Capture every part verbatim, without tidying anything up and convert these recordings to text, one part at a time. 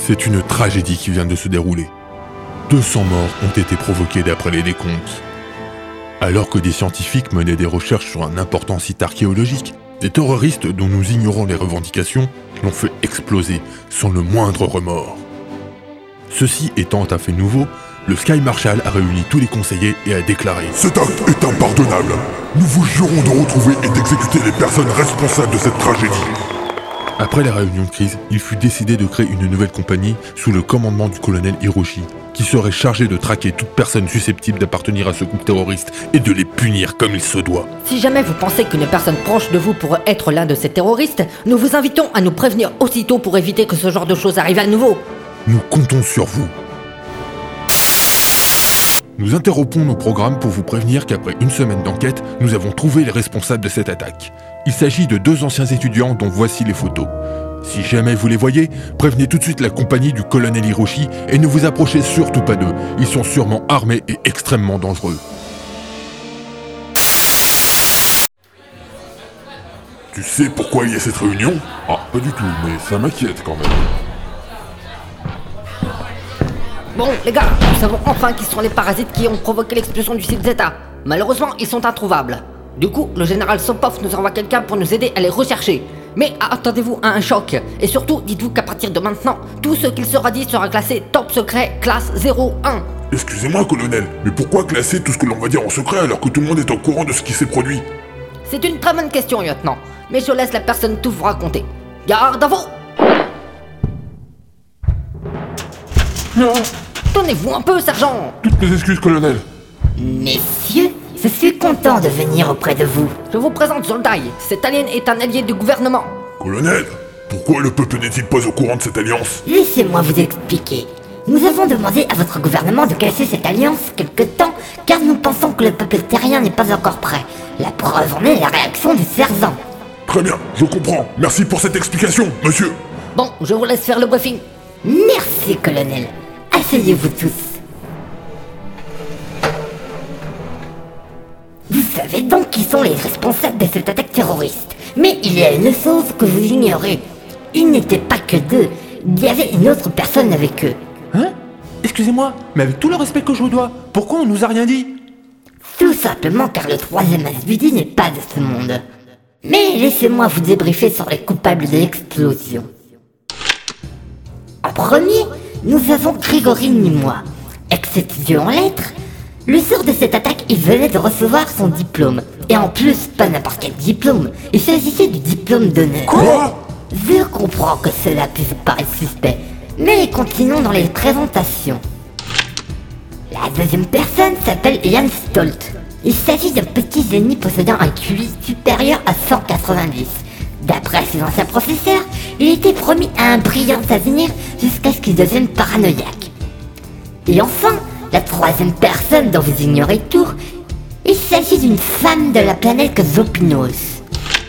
C'est une tragédie qui vient de se dérouler. deux cents morts ont été provoqués d'après les décomptes. Alors que des scientifiques menaient des recherches sur un important site archéologique, des terroristes dont nous ignorons les revendications l'ont fait exploser sans le moindre remords. Ceci étant un fait nouveau, le Sky Marshal a réuni tous les conseillers et a déclaré « Cet acte est impardonnable. Nous vous jurons de retrouver et d'exécuter les personnes responsables de cette tragédie. » Après la réunion de crise, il fut décidé de créer une nouvelle compagnie sous le commandement du colonel Hiroshi, qui serait chargé de traquer toute personne susceptible d'appartenir à ce groupe terroriste et de les punir comme il se doit. Si jamais vous pensez qu'une personne proche de vous pourrait être l'un de ces terroristes, nous vous invitons à nous prévenir aussitôt pour éviter que ce genre de choses arrive à nouveau. Nous comptons sur vous. Nous interrompons nos programmes pour vous prévenir qu'après une semaine d'enquête, nous avons trouvé les responsables de cette attaque. Il s'agit de deux anciens étudiants dont voici les photos. Si jamais vous les voyez, prévenez tout de suite la compagnie du colonel Hiroshi et ne vous approchez surtout pas d'eux. Ils sont sûrement armés et extrêmement dangereux. Tu sais pourquoi il y a cette réunion? Ah, pas du tout, mais ça m'inquiète quand même. Bon, les gars, nous savons enfin qui sont les parasites qui ont provoqué l'explosion du site Zeta. Malheureusement, ils sont introuvables. Du coup, le général Sopov nous envoie quelqu'un pour nous aider à les rechercher. Mais attendez-vous à un choc. Et surtout, dites-vous qu'à partir de maintenant, tout ce qu'il sera dit sera classé top secret classe zéro un. Excusez-moi, colonel, mais pourquoi classer tout ce que l'on va dire en secret alors que tout le monde est au courant de ce qui s'est produit? C'est une très bonne question, lieutenant. Mais je laisse la personne tout vous raconter. Garde à vous! Non. Tenez-vous un peu, sergent! Toutes mes excuses, colonel. Messieurs, je suis content de venir auprès de vous. Je vous présente Zoltai. Cet alien est un allié du gouvernement. Colonel, pourquoi le peuple n'est-il pas au courant de cette alliance? Laissez-moi vous expliquer. Nous avons demandé à votre gouvernement de casser cette alliance quelque temps, car nous pensons que le peuple terrien n'est pas encore prêt. La preuve en est la réaction du sergent. Très bien, je comprends. Merci pour cette explication, monsieur. Bon, je vous laisse faire le briefing. Merci, colonel. Asseyez-vous tous. Vous savez donc qui sont les responsables de cette attaque terroriste. Mais il y a une chose que vous ignorez. Ils n'étaient pas que deux. Il y avait une autre personne avec eux. Hein? Excusez-moi, mais avec tout le respect que je vous dois, pourquoi on nous a rien dit? Tout simplement car le troisième Asbudi n'est pas de ce monde. Mais laissez-moi vous débriefer sur les coupables de l'explosion. En premier, nous avons Grigory Nimoy, ex-étudiant en lettres. Le soir de cette attaque, il venait de recevoir son diplôme. Et en plus, pas n'importe quel diplôme, il s'agissait du diplôme d'honneur. Quoi? Je comprends que cela puisse paraître suspect, mais continuons dans les présentations. La deuxième personne s'appelle Jan Stolt. Il s'agit d'un petit génie possédant un Q I supérieur à cent quatre-vingt-dix. D'après ses anciens professeurs, il était promis à un brillant avenir jusqu'à ce qu'il devienne paranoïaque. Et enfin, la troisième personne dont vous ignorez tout, il s'agit d'une femme de la planète Zopinos.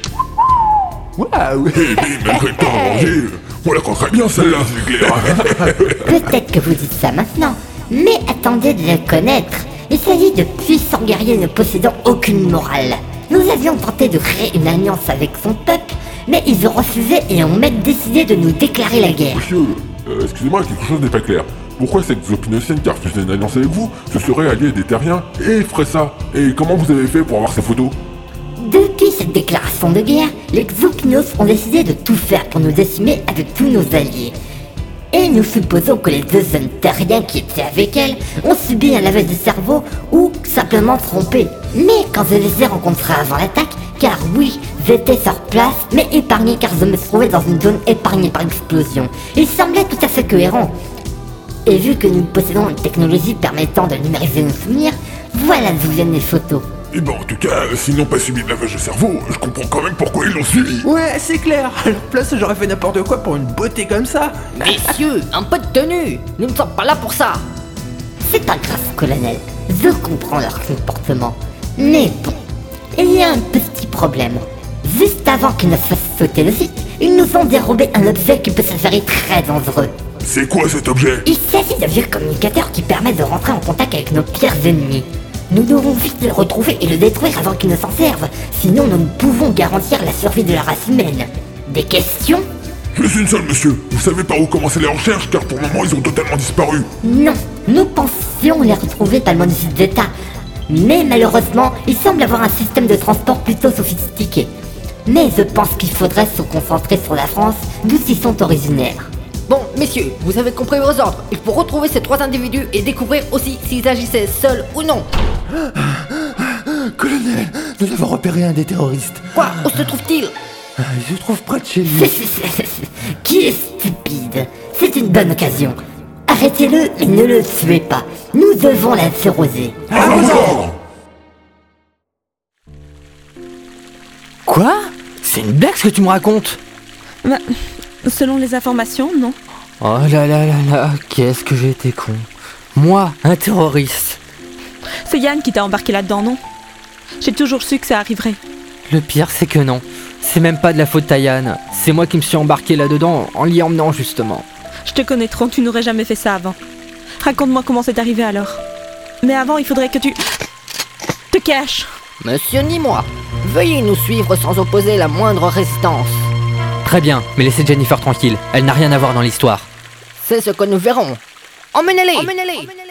Waouh! Eh bien, malgré pas à manger, on la compte bien celle-là, c'est clair. Peut-être que vous dites ça maintenant, mais attendez de la connaître. Il s'agit de puissants guerriers ne possédant aucune morale. Nous avions tenté de créer une alliance avec son peuple, mais ils ont refusé et ont même décidé de nous déclarer la guerre. Monsieur, euh, excusez-moi, quelque chose n'est pas clair. Pourquoi cette Zopinosienne qui a refusé une alliance avec vous se serait alliée des terriens et ferait ça? Et comment vous avez fait pour avoir ces photos? Depuis cette déclaration de guerre, les Xopinos ont décidé de tout faire pour nous décimer avec tous nos alliés. Et nous supposons que les deux jeunes terriens qui étaient avec elle ont subi un lavage de cerveau ou simplement trompé. Mais quand je les ai rencontrés avant l'attaque, car oui, j'étais sur place, mais épargné car je me trouvais dans une zone épargnée par l'explosion, ils semblaient tout à fait cohérents. Et vu que nous possédons une technologie permettant de numériser nos souvenirs, voilà d'où viennent les photos. Et ben en tout cas, s'ils n'ont pas subi de lavage de cerveau, je comprends quand même pourquoi ils l'ont suivi. Ouais, c'est clair. À leur place, j'aurais fait n'importe quoi pour une beauté comme ça. Messieurs, un peu de tenue. Nous ne sommes pas là pour ça. C'est pas grave, colonel. Je comprends leur comportement. Mais bon, il y a un petit problème. Juste avant qu'ils ne fassent sauter le site, ils nous ont dérobé un objet qui peut s'avérer très dangereux. C'est quoi cet objet? Il s'agit d'un vieux communicateur qui permet de rentrer en contact avec nos pires ennemis. Nous devons vite le retrouver et le détruire avant qu'il ne s'en serve, sinon nous ne pouvons garantir la survie de la race humaine. Des questions? Juste une seule, monsieur. Vous savez par où commencer les recherches, car pour le moment, ils ont totalement disparu. Non, nous pensions les retrouver dans le monde Zeta. Mais malheureusement, il semble avoir un système de transport plutôt sophistiqué. Mais je pense qu'il faudrait se concentrer sur la France, d'où ils sont originaires. Bon, messieurs, vous avez compris vos ordres. Il faut retrouver ces trois individus et découvrir aussi s'ils agissaient seuls ou non. Colonel, nous avons repéré un des terroristes. Quoi? Où se trouve-t-il? Il se trouve près de chez lui. Qui est stupide? C'est une bonne occasion. Arrêtez-le et ne le tuez pas. Nous devons l'interroger. À vos ordres. Quoi? C'est une blague ce que tu me racontes? Bah, selon les informations, non. Oh là là là là, qu'est-ce que j'ai été con. Moi, un terroriste. C'est Yann qui t'a embarqué là-dedans, non? J'ai toujours su que ça arriverait. Le pire, c'est que non. C'est même pas de la faute à Yann. C'est moi qui me suis embarqué là-dedans en l'y emmenant justement. Je te connais trop, tu n'aurais jamais fait ça avant. Raconte-moi comment c'est arrivé alors. Mais avant, il faudrait que tu... te caches. Monsieur ni moi, veuillez nous suivre sans opposer la moindre résistance. Très bien, mais laissez Jennifer tranquille. Elle n'a rien à voir dans l'histoire. C'est ce que nous verrons. Emmenez-les, Emmenez-les.